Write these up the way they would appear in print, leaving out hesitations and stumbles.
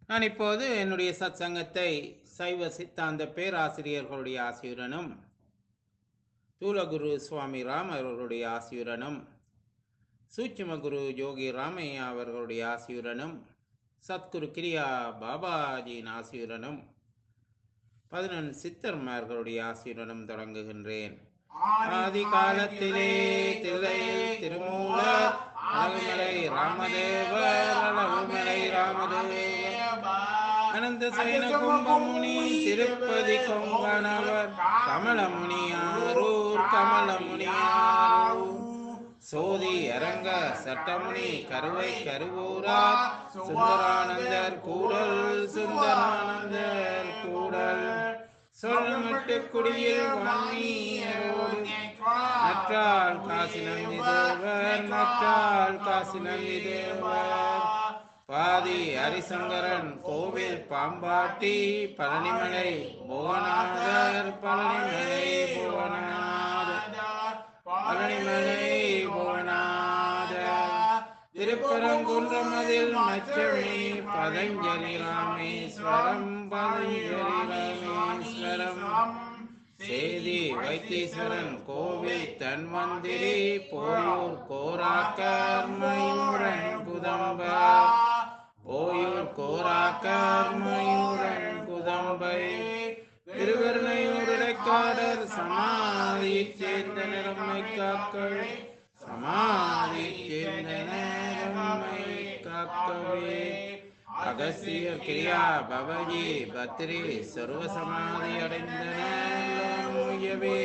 நான் இப்போது என்னுடைய சத்சங்கத்தை சைவ சித்தாந்த பேராசிரியர்களுடைய ஆசியுடனும் தூலகுரு சுவாமி ராம் அவர்களுடைய ஆசியுடனும் சூட்சும குரு யோகி ராமையா அவர்களுடைய ஆசியுடனும் சத்குரு கிரியா பாபாஜியின் ஆசியுடனும் 11 சித்தர்மார்களுடைய ஆசியுடனும் தொடங்குகின்றேன். ஆதி காலத்திலே தில்லையில் திருமூலர் அழகுமலை ராமதேவர் அழகுமலை ராமதேவர் அனந்த சைன கும்பமுனி திருப்பதி கொங்கணவர் கமலமுனியாரூர் கமலமுனியாரூர் சோதி அரங்க சட்டமுனி கருவை கருவூரார் சுந்தரானந்தர் கூடல் சுந்தரானந்தர் கூடல் சொல்மட்டு குடியில் வாணியரோடு நற்றால் காசி நந்தி தேவர் நற்றால் காசி நந்தி தேவர் பாதி ஹரிசங்கரன் கோவில் பாம்பாட்டி பழனிமலை புவனாதர் பழனிமலை புவனாதர் பழனிமலை புவனாதர் திருப்பரங்குன்றமதில் மச்சமே பதஞ்சலி ராமேஸ்வரம் பதஞ்சலி ராமேஸ்வரம் சேதி வைத்தீஸ்வரன் கோவில் தன்வந்திரி போயூர் கோராக்கர் மயூரன் குதம்பர் போயூர் கோராக்கர் மயூரன் குதம்பை திருவருணையூர் இடைக்காடர் சமாதி சேர்ந்த நிறமை காக்கள் சமாதி சேர்ந்த நிறமை காக்கவே அகஸ்தியர் கிரியா பவஜி பத்ரி சர்வ சமாதி அடைந்தனவே.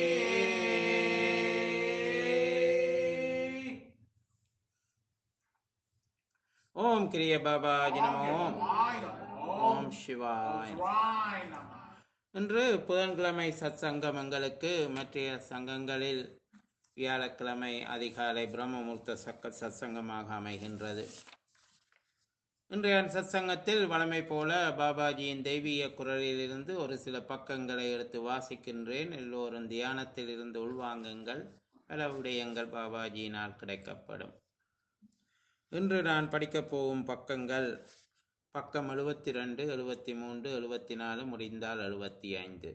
ஓம் கிரிய பாபாஜி நமோ. ஓம் சிவாய். இன்று புதன்கிழமை சத்சங்கமங்களுக்கு மற்ற சங்கங்களில் வியாழக்கிழமை அதிகாலை பிரம்மமுகூர்த்த சத்சங்கமாக அமைகின்றது. இன்றைய சத்சங்கத்தில் வழமை போல பாபாஜியின் தெய்வீக குரலிலிருந்து ஒரு சில பக்கங்களை எடுத்து வாசிக்கின்றேன். எல்லோரும் தியானத்தில் இருந்து உள்வாங்குங்கள். பல விடயங்கள் பாபாஜியினால் கிடைக்கப்படும். இன்று நான் படிக்கப் போகும் பக்கங்கள் பக்கம் 72, 73, 74, முடிந்தால் 75.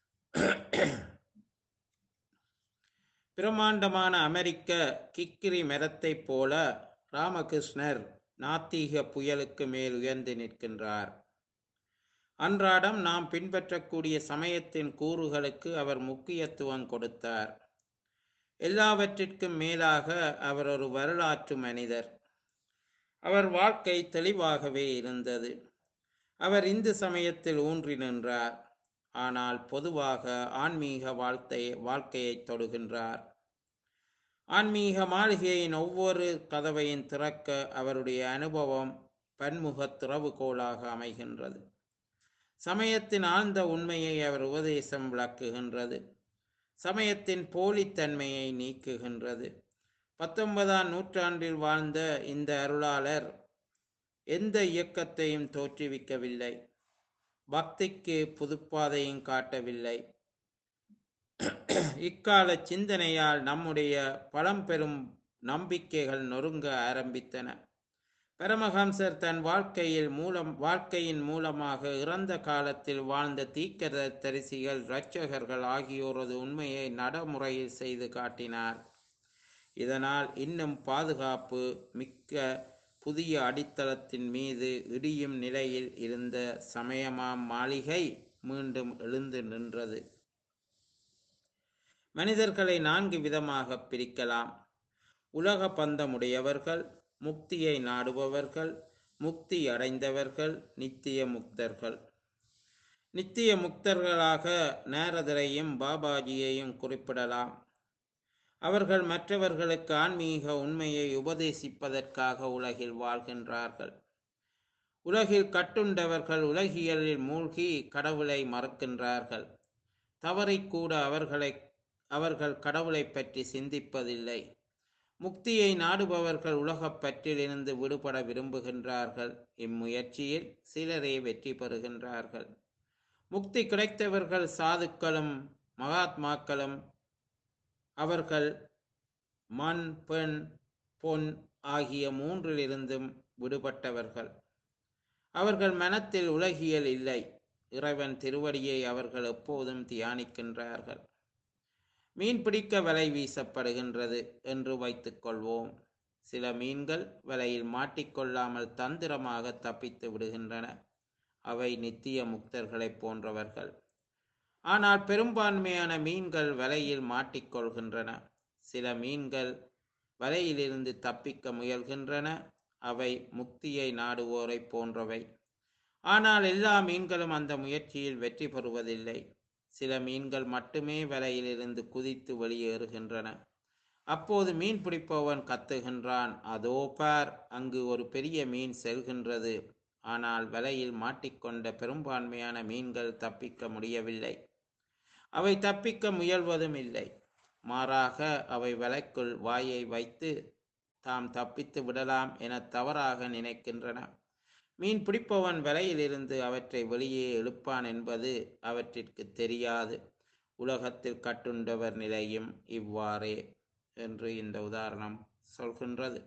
பிரம்மாண்டமான அமெரிக்க கிக்கிரி மரத்தைப் போல ராமகிருஷ்ணர் நாத்திக புயலுக்கு மேல் உயர்ந்து நிற்கின்றார். அன்றாடம் நாம் பின்பற்றக்கூடிய சமயத்தின் கூறுகளுக்கு அவர் முக்கியத்துவம் கொடுத்தார். எல்லாவற்றிற்கும் மேலாக அவர் ஒரு வரலாற்று மனிதர். அவர் வாழ்க்கை தெளிவாகவே இருந்தது. அவர் இந்து சமயத்தில் ஊன்றி நின்றார். ஆனால் பொதுவாக ஆன்மீக வாழ்க்கையை தொடுகின்றார். ஆன்மீக மாளிகையின் ஒவ்வொரு கதவையும் திறக்க அவருடைய அனுபவம் பன்முக திறவுகோலாக அமைகின்றது. சமயத்தின் ஆழ்ந்த உண்மையை அவர் உபதேசம் விளக்குகின்றது. சமயத்தின் போலித்தன்மையை நீக்குகின்றது. 19ஆம் நூற்றாண்டில் வாழ்ந்த இந்த அருளாளர் எந்த இயக்கத்தையும் தோற்றுவிக்கவில்லை. பக்திக்கு புதுப்பாதையும் காட்டவில்லை. இக்கால சிந்தனையால் நம்முடைய பழம்பெரும் நம்பிக்கைகள் நொறுங்க ஆரம்பித்தன. பரமஹம்சர் தன் வாழ்க்கையின் மூலமாக இறந்த காலத்தில் வாழ்ந்த தீர்க்கதரிசிகள் இரட்சகர்கள் ஆகியோரது உண்மையை நடைமுறையில் செய்து காட்டினார். இதனால் இன்னும் பாதுகாப்பு மிக்க புதிய அடித்தளத்தின் மீது இடியும் நிலையில் இருந்த சமயமாம் மாளிகை மீண்டும் எழுந்து நின்றது. மனிதர்களை 4 விதமாக பிரிக்கலாம். உலக பந்தமுடையவர்கள், முக்தியை நாடுபவர்கள், முக்தி அடைந்தவர்கள், நித்திய முக்தர்கள். நித்திய முக்தர்களாக நாரதரையும் பாபாஜியையும் குறிப்பிடலாம். அவர்கள் மற்றவர்களுக்கு ஆன்மீக உண்மையை உபதேசிப்பதற்காக உலகில் வாழ்கின்றார்கள். உலகில் கட்டுண்டவர்கள் உலகியலில் மூழ்கி கடவுளை மறக்கின்றார்கள். தவறிக்கூட அவர்கள் கடவுளை பற்றி சிந்திப்பதில்லை. முக்தியை நாடுபவர்கள் உலகப் பற்றிலிருந்து விடுபட விரும்புகின்றார்கள். இம்முயற்சியில் சிலரே வெற்றி பெறுகின்றார்கள். முக்தி கிடைத்தவர்கள் சாதுக்களும் மகாத்மாக்களும். அவர்கள் மண், பெண், பொன் ஆகிய 3லிருந்தும் விடுபட்டவர்கள். அவர்கள் மனத்தில் உலகியல் இல்லை. இறைவன் திருவடியை அவர்கள் எப்போதும் தியானிக்கின்றார்கள். மீன் பிடிக்க வலை வீசப்படுகின்றது என்று வைத்துக் கொள்வோம். சில மீன்கள் வலையில் மாட்டிக்கொள்ளாமல் தந்திரமாக தப்பித்து விடுகின்றன. அவை நித்திய முக்தர்களைப் போன்றவர்கள். ஆனால் பெரும்பான்மையான மீன்கள் வலையில் மாட்டிக்கொள்கின்றன. சில மீன்கள் வலையிலிருந்து தப்பிக்க முயல்கின்றன. அவை முக்தியை நாடுவோரை போன்றவை. ஆனால் எல்லா மீன்களும் அந்த முயற்சியில் வெற்றி பெறுவதில்லை. சில மீன்கள் மட்டுமே வலையிலிருந்து குதித்து வெளியேறுகின்றன. அப்போது மீன் பிடிப்பவன் கத்துகின்றான், அதோ பார், அங்கு ஒரு பெரிய மீன் செல்கின்றது. ஆனால் வலையில் மாட்டிக்கொண்ட பெரும்பான்மையான மீன்கள் தப்பிக்க முடியவில்லை. அவை தப்பிக்க முயல்வதும் இல்லை. மாறாக அவை வலைக்குள் வாயை வைத்து தாம் தப்பித்து விடலாம் என தவறாக நினைக்கின்றன. மீன் பிடிப்பவன் வலையிலிருந்து அவற்றை வெளியே இழுப்பான் என்பது அவற்றிற்கு தெரியாது. உலகத்தில் கட்டுண்டவர் நிலையும் இவ்வாறே என்று இந்த உதாரணம் சொல்கின்றது.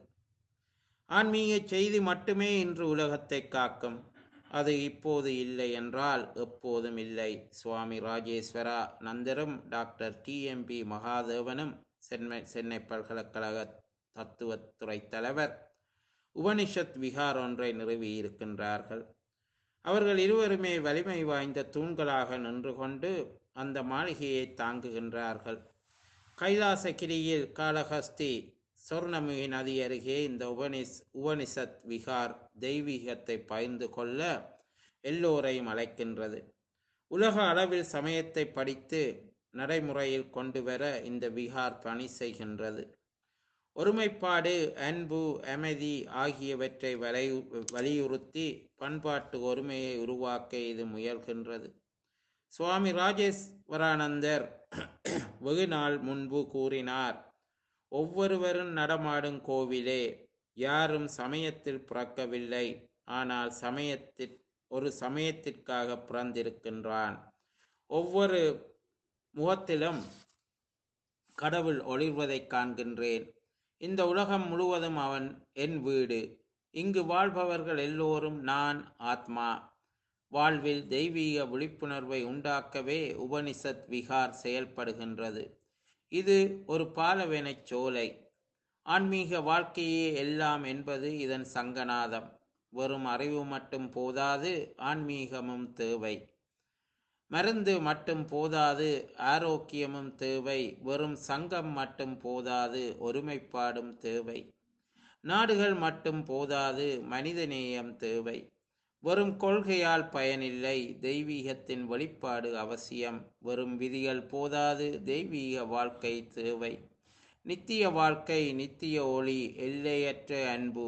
ஆன்மீக செய்தி மட்டுமே இன்று உலகத்தை காக்கும். அது இப்போது இல்லை என்றால் எப்போதும் இல்லை. சுவாமி ராஜேஸ்வரா நந்தரும் டாக்டர் TMP மகாதேவனும் சென்னை பல்கலைக்கழக தத்துவத்துறை தலைவர் உபனிஷத் விகார் ஒன்றை நிறுவியிருக்கின்றார்கள். அவர்கள் இருவருமே வலிமை வாய்ந்த தூண்களாக நின்று கொண்டு அந்த மாளிகையை தாங்குகின்றார்கள். கைலாசகிரியில் காளஹஸ்தி சொர்ணமுகி நதி அருகே இந்த உபனிஷத் விகார் தெய்வீகத்தை பகிர்ந்து கொள்ள எல்லோரையும் அழைக்கின்றது. உலக அளவில் சமயத்தை படித்து நடைமுறையில் கொண்டு வர இந்த விகார் பணி செய்கின்றது. ஒருமைப்பாடு, அன்பு, அமைதி ஆகியவற்றை வலியுறுத்தி பண்பாட்டு ஒருமையை உருவாக்க இது முயல்கின்றது. சுவாமி ராஜேஸ்வரானந்தர் வெகு நாள் முன்பு கூறினார், ஒவ்வொருவரும் நடமாடும் கோவிலே. யாரும் சமயத்தில் பிறக்கவில்லை, ஆனால் ஒரு சமயத்திற்காக பிறந்திருக்கின்றான். ஒவ்வொரு முகத்திலும் கடவுள் ஒளிர்வதைக் காண்கின்றேன். இந்த உலகம் முழுவதும் அவன் என் வீடு. இங்கு வாழ்பவர்கள் எல்லோரும் நான் ஆத்மா. வாழ்வில் தெய்வீக விழிப்புணர்வை உண்டாக்கவே உபனிஷத் விகார் செயல்படுகின்றது. இது ஒரு பாலவெனச் சோலை. ஆன்மீக வாழ்க்கையே எல்லாம் என்பது இதன் சங்கநாதம். வெறும் அறிவு மட்டும் போதாது, ஆன்மீகமும் தேவை. மருந்து மட்டும் போதாது, ஆரோக்கியமும் தேவை. வெறும் சங்கம் மட்டும் போதாது, ஒருமைப்பாடும் தேவை. நாடுகள் மட்டும் போதாது, மனிதநேயம் தேவை. வெறும் கொள்கையால் பயனில்லை, தெய்வீகத்தின் வெளிப்பாடு அவசியம். வெறும் விதிகள் போதாது, தெய்வீக வாழ்க்கை தேவை. நித்திய வாழ்க்கை, நித்திய ஒளி, எல்லையற்ற அன்பு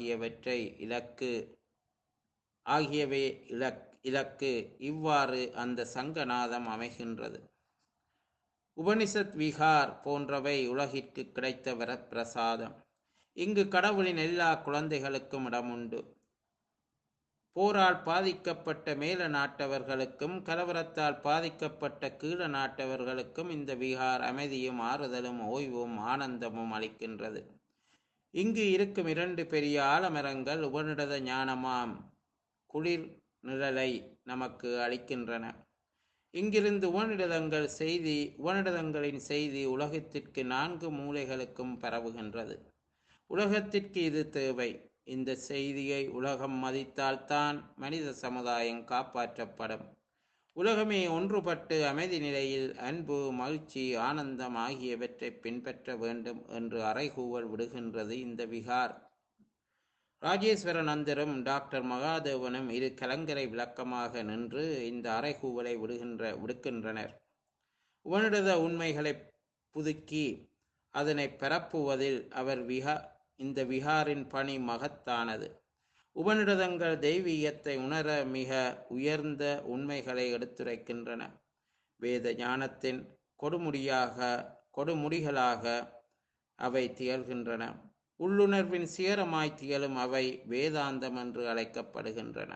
ஆகியவை இலக்கு. இவ்வாறு அந்த சங்கநாதம் அமைகின்றது. உபனிஷத் விகார் போன்றவை உலகிற்கு கிடைத்த வரப்பிரசாதம். இங்கு கடவுளின் எல்லா குழந்தைகளுக்கும் இடமுண்டு. போரால் பாதிக்கப்பட்ட மேல நாட்டவர்களுக்கும் கலவரத்தால் பாதிக்கப்பட்ட கீழ நாட்டவர்களுக்கும் இந்த விகார் அமைதியும் ஆறுதலும் ஓய்வும் ஆனந்தமும் அளிக்கின்றது. இங்கு இருக்கும் 2 பெரிய ஆலமரங்கள் உபனிடத ஞானமாம் குளிர் நிழலை நமக்கு அளிக்கின்றன. இங்கிருந்து உபனிடதங்களின் செய்தி உலகத்திற்கு 4 மூலைகளுக்கும் பரவுகின்றது. உலகத்திற்கு இது தேவை. இந்த செய்தியை உலகம் மதித்தால்தான் மனித சமுதாயம் காப்பாற்றப்படும். உலகமே ஒன்றுபட்டு அமைதி நிலையில் அன்பு, மகிழ்ச்சி, ஆனந்தம் ஆகியவற்றை பின்பற்ற வேண்டும் என்று அறைகூவல் விடுகின்றது இந்த விகார். ராஜேஸ்வரநந்தரும் டாக்டர் மகாதேவனும் இரு கலங்கரை விளக்கமாக நின்று இந்த அறைகூவலை விடுக்கின்றனர். உபனிடத உண்மைகளை புதுக்கி அதனை பரப்புவதில் இந்த விகாரின் பணி மகத்தானது. உபனிடதங்கள் தெய்வீகத்தை உணர மிக உயர்ந்த உண்மைகளை எடுத்துரைக்கின்றன. வேத ஞானத்தின் கொடுமுடிகளாக அவை திகழ்கின்றன. உள்ளுணர்வின் சிகரமாய் திகழும் அவை வேதாந்தம் என்று அழைக்கப்படுகின்றன.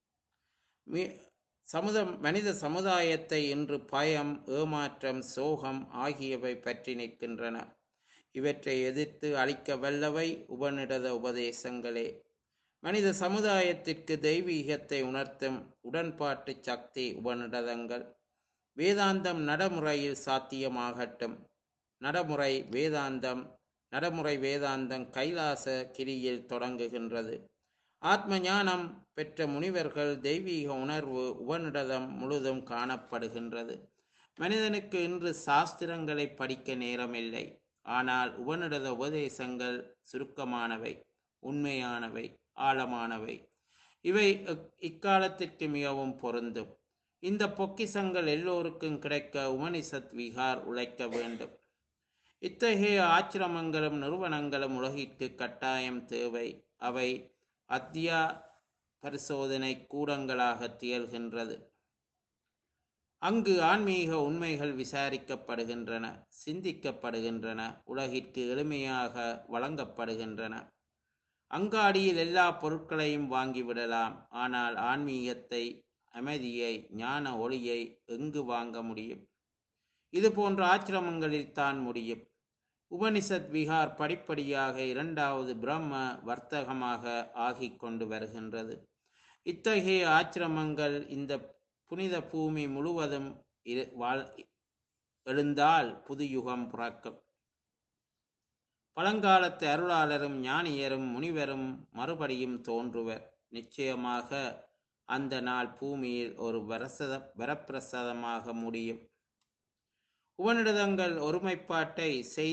மனித சமுதாயத்தை இன்று பயம், ஏமாற்றம், சோகம் ஆகியவை பற்றி நிற்கின்றன. இவற்றை எதிர்த்து அளிக்க வல்லவை உபனிடத உபதேசங்களே. மனித சமுதாயத்திற்கு தெய்வீகத்தை உணர்த்தும் உடன்பாட்டு சக்தி உபநிடதங்கள். வேதாந்தம் நடைமுறையில் சாத்தியமாகட்டும். நடைமுறை வேதாந்தம் நடைமுறை வேதாந்தம் கைலாச கிரியில் தொடங்குகின்றது. ஆத்ம ஞானம் பெற்ற முனிவர்கள் தெய்வீக உணர்வு உபநிடதம் முழுதும் காணப்படுகின்றது. மனிதனுக்கு இன்று சாஸ்திரங்களை படிக்க நேரமில்லை. ஆனால் உபநிடத உபதேசங்கள் சுருக்கமானவை, உண்மையானவை, ஆழமானவை. இவை இக்காலத்திற்கு மிகவும் பொருந்தும். இந்த பொக்கிஷங்கள் எல்லோருக்கும் கிடைக்க உபனிஷத் விகார் உழைக்க வேண்டும். இத்தகைய ஆச்சிரமங்களும் நிறுவனங்களும் உலகிற்கு கட்டாயம் தேவை. அவை அத்தியா பரிசோதனை கூடங்களாக திகழ்கின்றது. அங்கு ஆன்மீக உண்மைகள் விசாரிக்கப்படுகின்றன, சிந்திக்கப்படுகின்றன, உலகிற்கு எளிமையாக வழங்கப்படுகின்றன. அங்காடியில் எல்லா பொருட்களையும் வாங்கிவிடலாம். ஆனால் ஆன்மீகத்தை, அமைதியை, ஞான ஒளியை எங்கு வாங்க முடியும்? இது போன்ற ஆச்சிரமங்களில் தான் முடியும். உபனிஷத் விகார் படிப்படியாக இரண்டாவது பிரம்ம வர்த்தகமாக ஆகிக் கொண்டு வருகின்றது. இத்தகைய ஆச்சிரமங்கள் இந்த புனித பூமி முழுவதும் எழுந்தால் புது யுகம் பிறக்கும். பழங்காலத்து அருளாளரும் ஞானியரும் முனிவரும் மறுபடியும் தோன்றுவர். நிச்சயமாக அந்த நாள் பூமியில் ஒரு வரப்பிரசாதமாக முடியும். உபநிடதங்கள் ஒருமைப்பாட்டு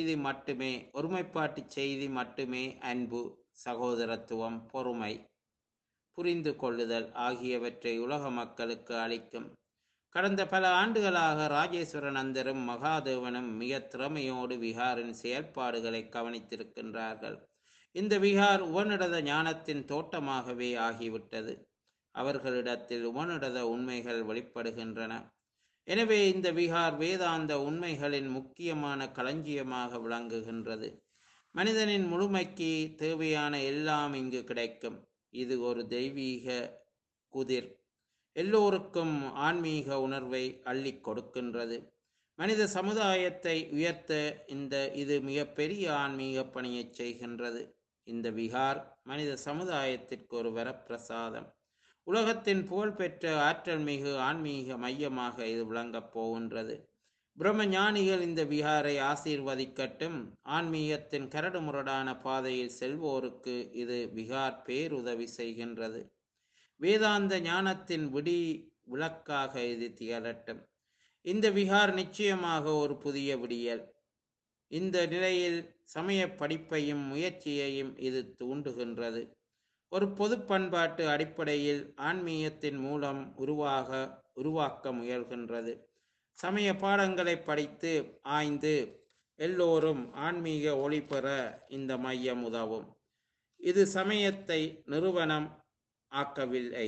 செய்தி மட்டுமே அன்பு, சகோதரத்துவம், பொறுமை, புரிந்து கொள்ளுதல் ஆகியவற்றை உலக மக்களுக்கு அளிக்கும். கடந்த பல ஆண்டுகளாக ராஜேஸ்வரநந்தரும் மகாதேவனும் மிக திறமையோடு விகாரின் செயல்பாடுகளை கவனித்திருக்கின்றார்கள். இந்த விகார் உபநிடத ஞானத்தின் தோட்டமாகவே ஆகிவிட்டது. அவர்களிடத்தில் உபநிடத உண்மைகள் வெளிப்படுகின்றன. எனவே இந்த விகார் வேதாந்த உண்மைகளின் முக்கியமான களஞ்சியமாக விளங்குகின்றது. மனிதனின் முழுமைக்கு தேவையான எல்லாம் இங்கு கிடைக்கும். இது ஒரு தெய்வீக குதிர். எல்லோருக்கும் ஆன்மீக உணர்வை அள்ளி கொடுக்கின்றது. மனித சமுதாயத்தை உயர்த்த இது மிகப்பெரிய ஆன்மீக பணியை செய்கின்றது. இந்த விகார் மனித சமுதாயத்திற்கு ஒரு வரப்பிரசாதம். உலகத்தின் புகழ்பெற்ற ஆற்றல் மிகு ஆன்மீக மையமாக இது விளங்கப் போகின்றது. பிரம்ம ஞானிகள் இந்த விகாரை ஆசீர்வதிக்கட்டும். ஆன்மீகத்தின் கரடுமுரடான பாதையில் செல்வோருக்கு இது விகார் பேருதவி செய்கின்றது. வேதாந்த ஞானத்தின் விளக்காக இது திகழட்டும். இந்த விகார் நிச்சயமாக ஒரு புதிய விடியல். இந்த நிலையில் சமய படிப்பையும் முயற்சியையும் இது தூண்டுகின்றது. ஒரு பொது பண்பாட்டு அடிப்படையில் ஆன்மீகத்தின் மூலம் உருவாக்க முயல்கின்றது. சமய பாடங்களை படித்து ஆய்ந்து எல்லோரும் ஆன்மீக ஒளி பெற இந்த மையம் உதவும். இது சமயத்தை நிறுவனம் ஆக்கவில்லை,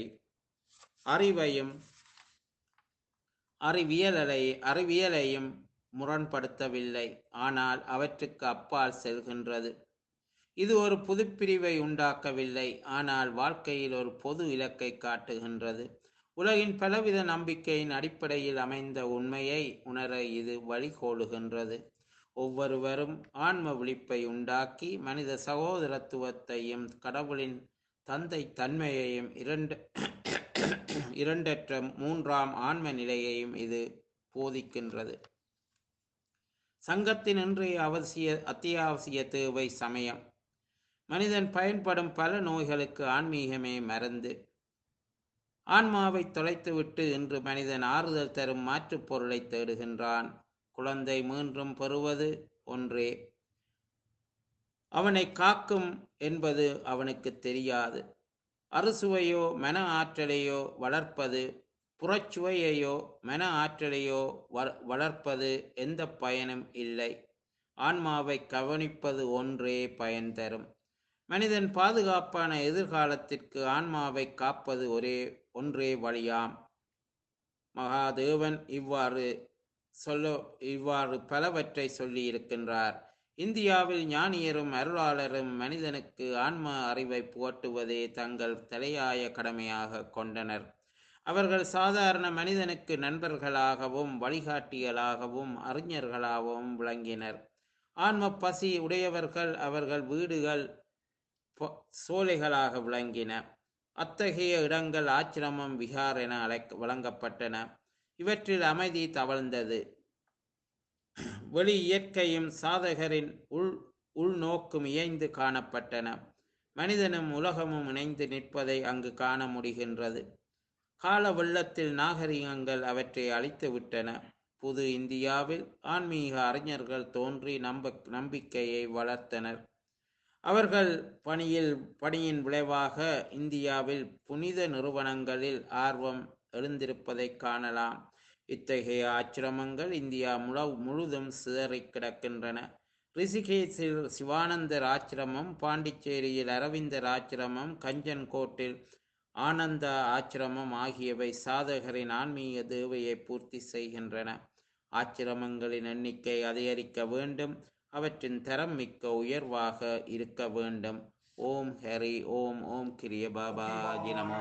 அறிவியலையும் முரண்படுத்தவில்லை, ஆனால் அவற்றுக்கு அப்பால் செல்கின்றது. இது ஒரு புதுப்பிரிவை உண்டாக்கவில்லை, ஆனால் வாழ்க்கையில் ஒரு பொது இலக்கை காட்டுகின்றது. உலகின் பலவித நம்பிக்கையின் அடிப்படையில் அமைந்த உண்மையை உணர இது வழிகோலுகின்றது. ஒவ்வொருவரும் ஆன்ம விழிப்பை உண்டாக்கி மனித சகோதரத்துவத்தையும் கடவுளின் தந்தை தன்மையையும் இரண்டற்ற மூன்றாம் ஆன்ம நிலையையும் இது போதிக்கின்றது. சங்கத்தின் இன்றைய அத்தியாவசிய தேவை சமயம். மனிதன் பயன்படும் பல நோய்களுக்கு ஆன்மீகமே மருந்து. ஆன்மாவை தொலைத்துவிட்டு இன்று மனிதன் ஆறுதல் தரும் மாற்றுப் பொருளை தேடுகின்றான். குழந்தை மீண்டும் பெறுவது ஒன்றே, அவனை காக்கும் என்பது அவனுக்கு தெரியாது. அறுசுவையோ மன ஆற்றலையோ வளர்ப்பது, புறச்சுவையையோ மன ஆற்றலையோ வளர்ப்பது எந்த பயனும் இல்லை. ஆன்மாவை கவனிப்பது ஒன்றே பயன் தரும். மனிதன் பாதுகாப்பான எதிர்காலத்திற்கு ஆன்மாவை காப்பது ஒன்றே வழியாம். மகாதேவன் இவ்வாறு பலவற்றை சொல்லி இருக்கின்றார். இந்தியாவில் ஞானியரும் அருளாளரும் மனிதனுக்கு ஆன்ம அறிவை புகட்டுவதே தங்கள் தலையாய கடமையாக கொண்டனர். அவர்கள் சாதாரண மனிதனுக்கு நண்பர்களாகவும் வழிகாட்டிகளாகவும் அறிஞர்களாகவும் விளங்கினர். ஆன்ம பசி உடையவர்கள் அவர்கள் வீடுகள் சோலைகளாக விளங்கின. அத்தகைய இடங்கள் ஆச்சிரமம், விகார் என வழங்கப்பட்டன. இவற்றில் அமைதி தவழ்ந்தது. வெளி இயற்கையும் சாதகரின் உள்நோக்கும் இயைந்து காணப்பட்டன. மனிதனும் உலகமும் இணைந்து நிற்பதை அங்கு காண முடிகின்றது. கால வெள்ளத்தில் நாகரிகங்கள் அவற்றை அழித்துவிட்டன. புது இந்தியாவில் ஆன்மீக அறிஞர்கள் தோன்றி நம்பிக்கையை வளர்த்தனர். அவர்கள் பணியின் விளைவாக இந்தியாவில் புனித நிறுவனங்களில் ஆர்வம் எழுந்திருப்பதை காணலாம். இத்தகைய ஆச்சிரமங்கள் இந்தியா முழுதும் சிதறிக் கிடக்கின்றன. ரிஷிகேசில் சிவானந்தர் ஆச்சிரமம், பாண்டிச்சேரியில் அரவிந்தர் ஆச்சிரமம், கஞ்சன்கோட்டில் ஆனந்த ஆச்சிரமம் ஆகியவை சாதகரின் ஆன்மீக தேவையை பூர்த்தி செய்கின்றன. ஆச்சிரமங்களின் எண்ணிக்கை அதிகரிக்க வேண்டும். அவற்றின் தரம் மிக்க உயர்வாக இருக்க வேண்டும். ஓம் ஹரி ஓம். ஓம் கிரிய பாபாஜி நம.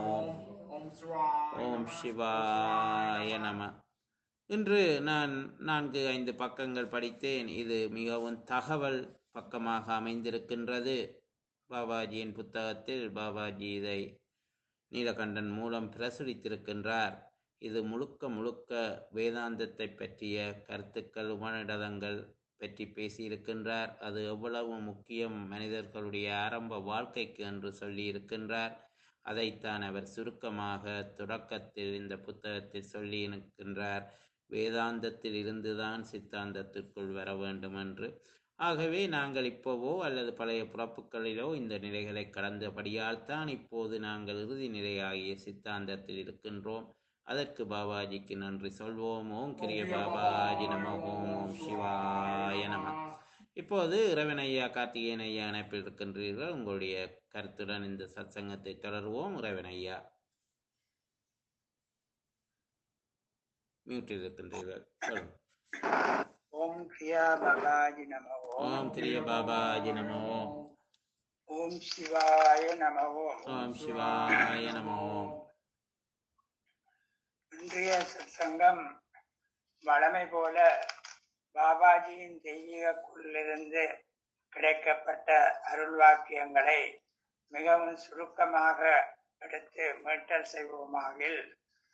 ஓம் சிவாய நம. இன்று நான் 4-5 பக்கங்கள் படித்தேன். இது மிகவும் தகவல் பக்கமாக அமைந்திருக்கின்றது. பாபாஜியின் புத்தகத்தில் பாபாஜி இதை நீலகண்டன் மூலம் பிரசுரித்திருக்கின்றார். இது முழுக்க வேதாந்தத்தை பற்றிய கருத்துக்கள், உபநிடதங்கள் பற்றி பேசியிருக்கின்றார். அது எவ்வளவு முக்கியம் மனிதர்களுடைய ஆரம்ப வாழ்க்கைக்கு என்று சொல்லி இருக்கின்றார். அதைத்தான் அவர் சுருக்கமாக தொடக்கத்தில் இந்த புத்தகத்தில் சொல்லி இருக்கின்றார். வேதாந்தத்தில் இருந்துதான் சித்தாந்தத்திற்குள் வர வேண்டும் என்று. ஆகவே நாங்கள் இப்போவோ அல்லது பழைய பிறப்புகளிலோ இந்த நிலைகளை கடந்தபடியால் தான் இப்போது நாங்கள் இறுதி நிலையாகிய சித்தாந்தத்தில் இருக்கின்றோம். அதற்கு பாபாஜிக்கு நன்றி சொல்வோம். ஓம் கிரிய பாபாஜி நம. ஓம். ஓம் சிவாய நம. இப்போது இறைவனையா கார்த்திகேயன் ஐயா இணைப்பில் இருக்கின்றீர்கள். உங்களுடைய கருத்துடன் இந்த சத்சங்கத்தை தொடர்வோம். இறைவனையா மியூட்டில் இருக்கின்றீர்கள். ஓம் கிரியா பாபாஜி நம. ஓம் கிரிய பாபாஜி நம. ஓம் சிவாய நம. ஓம் சிவாய நம. இன்றைய சத்சங்கம் வழமை போல பாபாஜியின் தெய்வீகக்குள்ளிருந்து கிடைக்கப்பட்ட அருள் வாக்கியங்களை மிகவும் சுருக்கமாக எடுத்து மீட்டல் செய்வோமாகில்,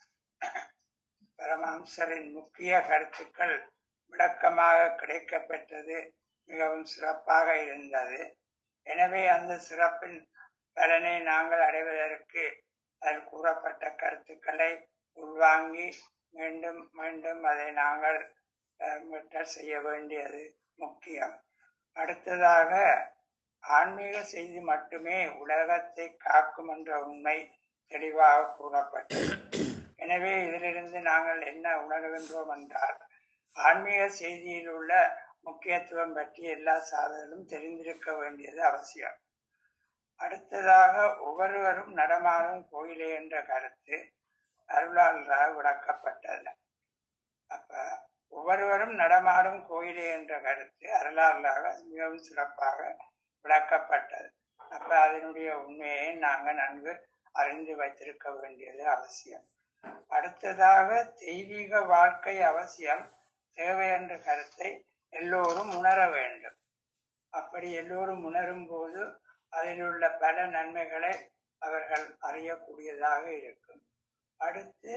பரமஹம்சரின் முக்கிய கருத்துக்கள் விளக்கமாக கிடைக்கப்பெற்றது மிகவும் சிறப்பாக இருந்தது. எனவே அந்த சிறப்பின் பலனை நாங்கள் அடைவதற்கு அதில் கூறப்பட்ட கருத்துக்களை உள்வாங்கி மீண்டும் மீண்டும் அதை நாங்கள் மீட்டல் செய்ய வேண்டியது முக்கியம். அடுத்ததாக, ஆன்மீக செய்தி மட்டுமே உலகத்தை காக்கும் என்ற உண்மை தெளிவாக கூறப்பட்டது. எனவே இதிலிருந்து நாங்கள் என்ன உணர்கின்றோம் என்றால், ஆன்மீக செய்தியில் உள்ள முக்கியத்துவம் பற்றி எல்லா சாதகர்களும் தெரிந்திருக்க வேண்டியது அவசியம். அடுத்ததாக, ஒவ்வொருவரும் நடமாடும் கோயிலே என்ற கருத்து அருளாளராக விளக்கப்பட்டது. அப்ப ஒவ்வொருவரும் நடமாடும் கோயிலே என்ற கருத்து அருளாளராக மிகவும் சிறப்பாக விளக்கப்பட்டது. அப்ப அதனுடைய உண்மையை நாங்கள் நன்கு அறிந்து வைத்திருக்க வேண்டியது அவசியம். அடுத்ததாக, தெய்வீக வாழ்க்கை அவசியம் தேவை என்ற கருத்தை எல்லோரும் உணர வேண்டும். அப்படி எல்லோரும் உணரும் போது அதில் உள்ள பல நன்மைகளை அவர்கள் அறியக்கூடியதாக இருக்கும். அடுத்து,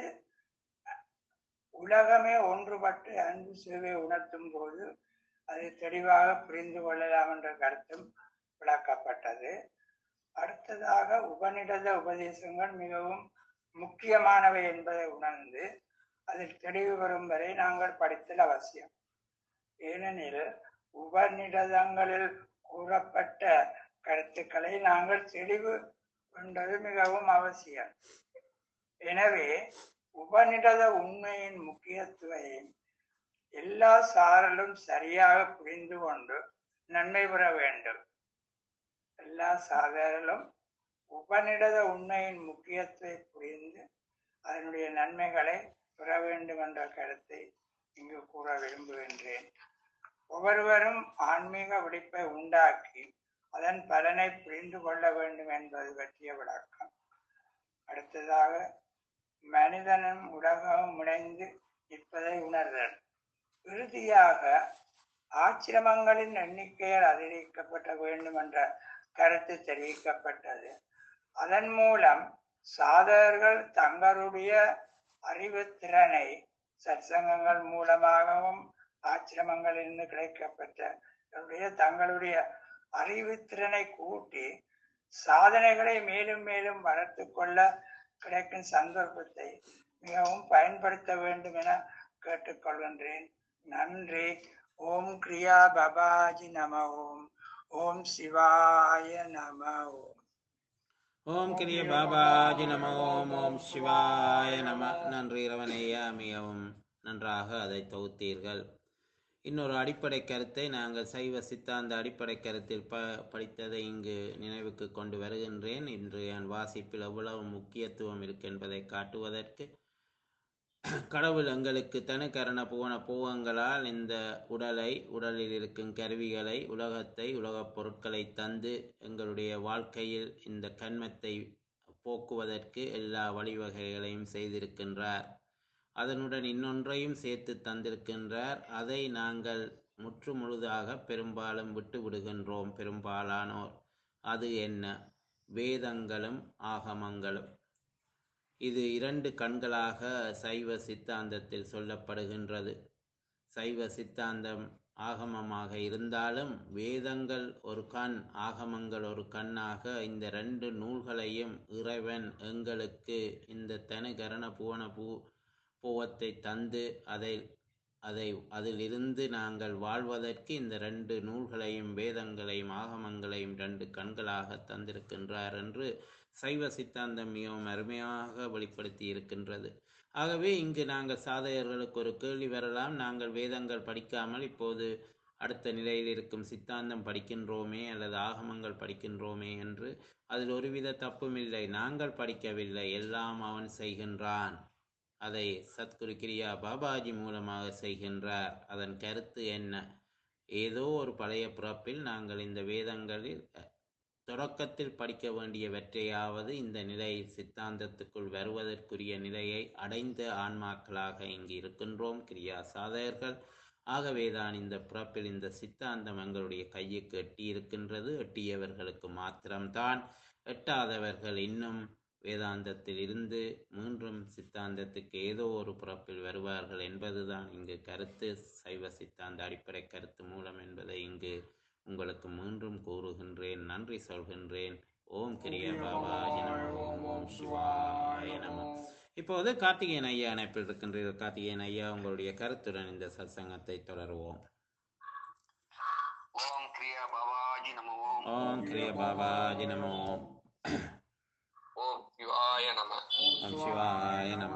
உலகமே ஒன்றுபட்டு அன்பு சேவை உணர்த்தும் போது அதை தெளிவாக புரிந்து கொள்ளலாம் என்ற கருத்தும் விளக்கப்பட்டது. அடுத்ததாக, உபநிடத உபதேசங்கள் மிகவும் முக்கியமானவை என்பதை உணர்ந்து அதில் தெளிவு வரும் வரை நாங்கள் படித்தல் அவசியம். ஏனெனில் உபநிடதங்களில் கூறப்பட்ட கருத்துக்களை நாங்கள் தெளிவு கொண்டது மிகவும் அவசியம். எனவே உபநிடத உண்மையின் முக்கியத்துவம் எல்லா சாரலும் சரியாக புரிந்து கொண்டு நன்மை பெற வேண்டும். எல்லா சாதகர்களும் உபநிடத உண்மையின் முக்கியத்துவத்தை புரிந்து அதனுடைய நன்மைகளை பெற வேண்டும் என்ற கருத்தை இங்கு கூற விரும்புகின்றேன். ஒவ்வொருவரும் ஆன்மீக விழிப்பை உண்டாக்கி அதன் பலனை புரிந்து கொள்ள வேண்டும் என்பது பற்றிய விளக்கம். அடுத்ததாக, மனிதனும் உலகமும் இணைந்து நிற்பதை உணர்தல். இறுதியாக, ஆச்சிரமங்களின் எண்ணிக்கையால் அதிகரிக்கப்பட வேண்டும் என்ற கருத்து தெரிவிக்கப்பட்டது. அதன் மூலம் சாதகர்கள் தங்களுடைய அறிவுத்திறனை சற்சங்கங்கள் மூலமாகவும் ஆசிரமங்களிலிருந்து கிடைக்கப்பட்ட தங்களுடைய அறிவுத்திறனை கூட்டி சாதனைகளை மேலும் மேலும் வளர்த்து கொள்ள கிடைக்கும் சந்தர்ப்பத்தை மிகவும் பயன்படுத்த வேண்டும் என கேட்டுக்கொள்கின்றேன். நன்றி. ஓம் கிரியா பாபாஜி நம. ஓம். ஓம் சிவாய நம. ஓம் கிரிய பாபாஜி நம. ஓம். ஓம் சிவாய நம. நன்றி இரவனையா, மிகவும் நன்றாக அதை தொகுத்தீர்கள். இன்னொரு அடிப்படை கருத்தை நாங்கள் சைவ சித்தாந்த அடிப்படை கருத்தில் படித்ததை இங்கு நினைவுக்கு கொண்டு வருகின்றேன். இன்று என் வாசிப்பில் எவ்வளவு முக்கியத்துவம் இருக்கு என்பதை காட்டுவதற்கு, கடவுள் எங்களுக்கு தனு கரண புவன போகங்களால் இந்த உடலை, உடலில் இருக்கும் கருவிகளை, உலகத்தை, உலகப் பொருட்களை தந்து எங்களுடைய வாழ்க்கையில் இந்த கன்மத்தை போக்குவதற்கு எல்லா வழிவகைகளையும் செய்திருக்கின்றார். அதனுடன் இன்னொன்றையும் சேர்த்து தந்திருக்கின்றார். அதை நாங்கள் முற்று முழுதாக பெரும்பாலும் விட்டு விடுகின்றோம், பெரும்பாலானோர். அது என்ன? வேதங்களும் ஆகமங்களும். இது இரண்டு கண்களாக சைவ சித்தாந்தத்தில் சொல்லப்படுகின்றது. சைவ சித்தாந்தம் ஆகமமாக இருந்தாலும் வேதங்கள் ஒரு கண், ஆகமங்கள் ஒரு கண்ணாக இந்த ரெண்டு நூல்களையும் இறைவன் எங்களுக்கு இந்த தனு கரண புவன பூவத்தை தந்து அதிலிருந்து நாங்கள் வாழ்வதற்கு இந்த ரெண்டு நூல்களையும், வேதங்களையும் ஆகமங்களையும் ரெண்டு கண்களாக தந்திருக்கின்றார் என்று சைவ சித்தாந்தம் மிகவும் அருமையாக வெளிப்படுத்தி இருக்கின்றது. ஆகவே இங்கு நாங்கள் சாதகர்களுக்கு ஒரு கேள்வி வரலாம். நாங்கள் வேதங்கள் படிக்காமல் இப்போது அடுத்த நிலையில் இருக்கும் சித்தாந்தம் படிக்கின்றோமே அல்லது ஆகமங்கள் படிக்கின்றோமே என்று. அதில் ஒருவித தப்பும் இல்லை. நாங்கள் படிக்கவில்லை, எல்லாம் அவன் செய்கின்றான். அதை சத்குரு கிரியா பாபாஜி மூலமாக செய்கின்றார். அதன் கருத்து என்ன? ஏதோ ஒரு பழைய பிறப்பில் நாங்கள் இந்த வேதங்களில் தொடக்கத்தில் படிக்க வேண்டியவற்றையாவது இந்த நிலை சித்தாந்தத்துக்குள் வருவதற்குரிய நிலையை அடைந்த ஆன்மாக்களாக இங்கு இருக்கின்றோம் கிரியா சாதகர்கள். ஆகவேதான் இந்த பிறப்பில் இந்த சித்தாந்தம் எங்களுடைய கையுக்கு எட்டி இருக்கின்றது. எட்டியவர்களுக்கு மாத்திரம்தான், எட்டாதவர்கள் இன்னும் வேதாந்தத்தில் இருந்து மீண்டும் சித்தாந்தத்துக்கு ஏதோ ஒரு பிறப்பில் வருவார்கள் என்பதுதான் இங்கு கருத்து, சைவ சித்தாந்த அடிப்படை கருத்து மூலம் என்பதை இங்கு உங்களுக்கு மீண்டும் கூறுகின்றேன். நன்றி சொல்கின்றேன். ஓம் கிரிய பாபாஜி நம. ஓம். ஓம் சிவாய நம. இப்போது கார்த்திகேயன் ஐயா இணைப்பில் இருக்கின்றீர்கள். கார்த்திகேயன் ஐயா, உங்களுடைய கருத்துடன் இந்த சத்சங்கத்தை தொடருவோம். ஓம் கிரியா பாபாஜி நம. ஓம் கிரிய பாபாஜி நம. ஓம் சிவாய நம. ஓம் சிவாய நம.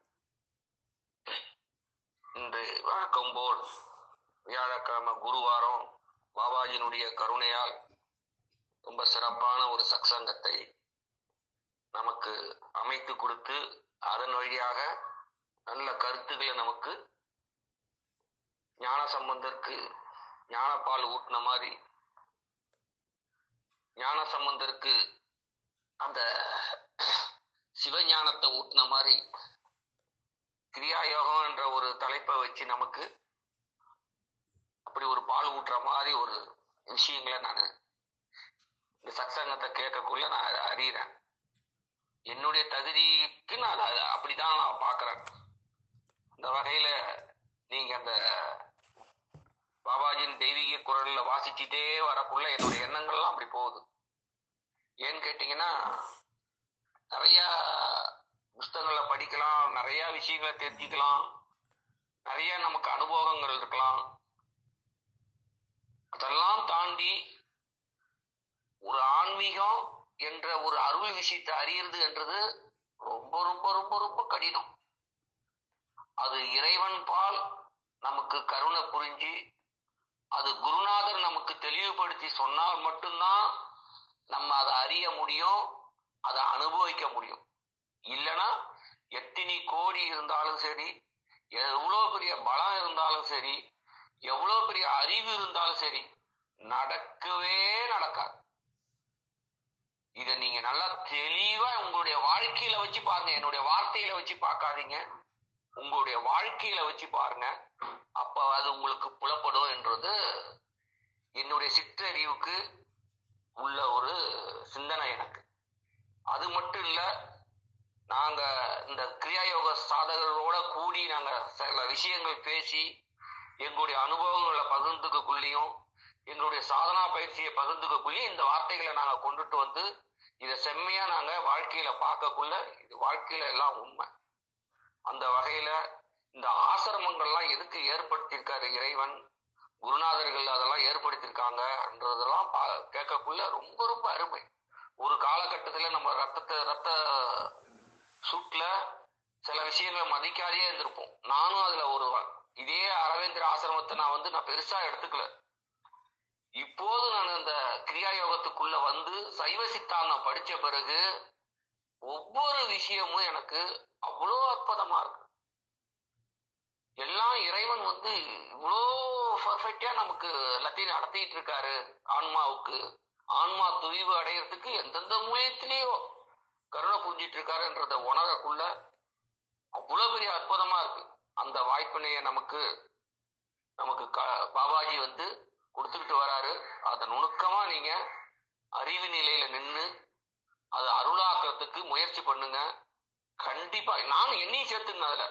இன்று வழக்கம் போல் வியாழக்கிழமை குருவாரம் பாபாஜினுடைய கருணையால் ரொம்ப சிறப்பான ஒரு சத்சங்கத்தை நமக்கு அமைத்து கொடுத்து அதன் வழியாக நல்ல கருத்துக்களை நமக்கு ஞான சம்பந்தருக்கு ஞானப்பால் ஊட்டின மாதிரி, ஞான சம்பந்தருக்கு அந்த சிவஞானத்தை ஊட்டின மாதிரி கிரியா யோகம் என்ற ஒரு தலைப்பை வச்சு நமக்கு அப்படி ஒரு பால் ஊட்டுற மாதிரி ஒரு விஷயங்களை நான் இந்த சத்சங்கத்தை கேட்கக்குள்ள நான் அறிகிறேன். என்னுடைய தகுதிக்கு நான் அப்படிதான் நான் பார்க்கிறேன். இந்த வகையில நீங்க அந்த பாபாஜியின் தெய்வீக குரல்ல வாசிச்சுட்டே வரக்குள்ள என்னுடைய எண்ணங்கள்லாம் அப்படி போகுது. ஏன்னு கேட்டீங்கன்னா, நிறைய புஸ்தகங்களை படிக்கலாம், நிறைய விஷயங்களை தெரிஞ்சுக்கலாம், நிறைய நமக்கு அனுபவங்கள் இருக்கலாம். அதெல்லாம் தாண்டி ஒரு ஆன்மீகம் என்ற ஒரு அருள் விஷயத்தை அறியறது என்றது ரொம்ப ரொம்ப ரொம்ப ரொம்ப கடினம். அது இறைவன் பால் நமக்கு கருணை புரிஞ்சு அது குருநாதர் நமக்கு தெளிவுபடுத்தி சொன்னால் மட்டும்தான் நம்ம அதை அறிய முடியும், அதை அனுபவிக்க முடியும். இல்லைன்னா எத்தனை கோடி இருந்தாலும் சரி, எவ்வளவு பெரிய பலம் இருந்தாலும் சரி, எவ்வளவு பெரிய அறிவு இருந்தாலும் சரி, நடக்கவே நடக்காது. இதை நீங்க நல்லா தெளிவா உங்களுடைய வாழ்க்கையில வச்சு பாருங்க. என்னுடைய வார்த்தையில வச்சு பார்க்காதீங்க, உங்களுடைய வாழ்க்கையில வச்சு பாருங்க. அப்ப அது உங்களுக்கு புலப்படும் என்றது என்னுடைய சிற்றறிவுக்கு உள்ள ஒரு சிந்தனை எனக்கு. அது மட்டும் இல்ல, நாங்க இந்த கிரியாயோக சாதகர்களோட கூடி நாங்க சில விஷயங்கள் பேசி எங்களுடைய அனுபவங்களை பகிர்ந்துக்குள்ளேயும் எங்களுடைய சாதனா பயிற்சியை பகிர்ந்துக்குள்ளேயும் இந்த வார்த்தைகளை நாங்க கொண்டுட்டு வந்து இதை செம்மையா நாங்க வாழ்க்கையில பார்க்கக்குள்ள இது வாழ்க்கையில எல்லாம் உண்மை. அந்த வகையில இந்த ஆசிரமங்கள்லாம் எதுக்கு ஏற்படுத்தியிருக்காரு இறைவன், குருநாதர்கள் அதெல்லாம் ஏற்படுத்தியிருக்காங்கன்றதெல்லாம் கேட்கக்குள்ள ரொம்ப ரொம்ப அருமை. ஒரு காலகட்டத்துல நம்ம ரத்த சூட்ல சில விஷயங்களை மதிக்காதே இருந்திருப்போம். நானும் அதுல ஒருவன். இதே அரவேந்திர ஆசிரமத்தை நான் பெருசா எடுத்துக்கல. இப்போது நான் அந்த கிரியா யோகத்துக்குள்ள வந்து சைவ சித்தாந்தம் படிச்ச பிறகு ஒவ்வொரு விஷயமும் எனக்கு அவ்வளோ அற்புதமா இருக்கு. எல்லாம் இறைவன் வந்து இவ்வளோ பர்ஃபெக்டா நமக்கு எல்லாத்தையும் நடத்திட்டு இருக்காரு. ஆன்மாவுக்கு ஆன்மா துய்வு அடையிறதுக்கு எந்தெந்த மூலியத்திலேயோ கருணை புரிஞ்சிட்டு இருக்காருன்றத உணரக்குள்ள அவ்வளவு பெரிய அற்புதமா இருக்கு. அந்த வாய்ப்பினைய நமக்கு பாபாஜி வந்து கொடுத்துக்கிட்டு வராரு. அதை நுணுக்கமா நீங்க அறிவு நிலையில நின்று அதை அருளாக்குறதுக்கு முயற்சி பண்ணுங்க. கண்டிப்பா நானும் என்னையும் சேர்த்துங்க.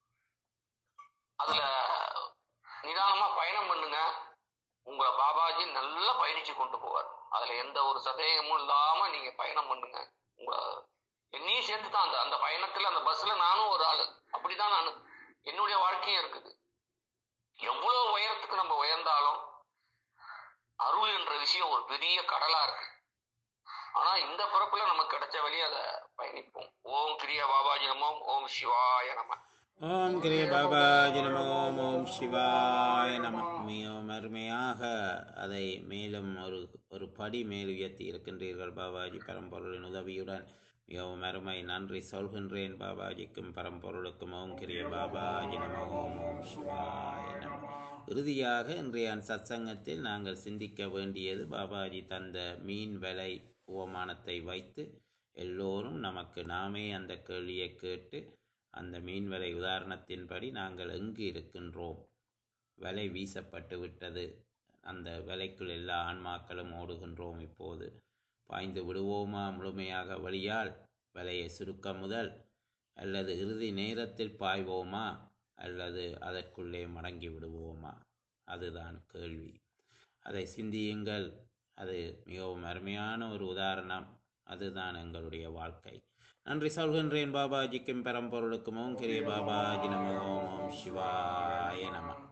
அதுல நிதானமா பயணம் பண்ணுங்க. உங்களை பாபாஜி நல்லா பயணிச்சு கொண்டு போவார். அதுல எந்த ஒரு சந்தேகமும் இல்லாம நீங்க பயணம் பண்ணுங்க. என்னையும் சேர்த்துதான் அந்த பயணத்துல அந்த பஸ்ல நானும் ஒரு ஆளு. அப்படிதான் நான் என்னுடைய வாழ்க்கையும் இருக்குது. எவ்வளவு உயரத்துக்கு நம்ம உயர்ந்தாலும் அருள் என்ற விஷயம் ஒரு பெரிய கடலா இருக்கு. ஆனா இந்த பிறப்புல நமக்கு கிடைச்ச வழி அதை பயணிப்போம். ஓம் கிரியா பாபாஜி நமோ. ஓம் சிவாய நம. ஓம் கிரிய பாபாஜி நமோ. ஓம் சிவாய நம. மிகவும் அருமையாக அதை மேலும் ஒரு படி மேல் உயர்த்தி இருக்கின்றீர்கள் பாபாஜி பரம்பொருளின் உதவியுடன். மிகவும் அருமை. நன்றி சொல்கின்றேன் பாபாஜிக்கும் பரம்பொருளுக்கும். ஓம் கிரிய பாபாஜி நமோ. ஓம் சிவாய நம. இறுதியாக இன்றைய சத்சங்கத்தில் நாங்கள் சிந்திக்க வேண்டியது, பாபாஜி தந்த மீன் விலை உவமானத்தை வைத்து எல்லோரும் நமக்கு நாமே அந்த கேள்வியை கேட்டு அந்த மீன் விலை உதாரணத்தின்படி நாங்கள் எங்கு இருக்கின்றோம்? வலை வீசப்பட்டு விட்டது. அந்த வலைக்குள் எல்லா ஆன்மாக்களும் ஓடுகின்றோம். இப்போது பாய்ந்து விடுவோமா முழுமையாக வழியால் வலையை சுருக்க முதல், அல்லது இறுதி நேரத்தில் பாய்வோமா, அல்லது அதற்குள்ளே மடங்கி விடுவோமா? அதுதான் கேள்வி. அதை சிந்தியுங்கள். அது மிகவும் அருமையான ஒரு உதாரணம். அதுதான் எங்களுடைய வாழ்க்கை. நன்றி சொல்கின்றேன் பாபாஜிக்கும் பரம்பொருளுக்கும். ஓம் கிரிய பாபாஜி நமோ. ஓம் சிவாய நம.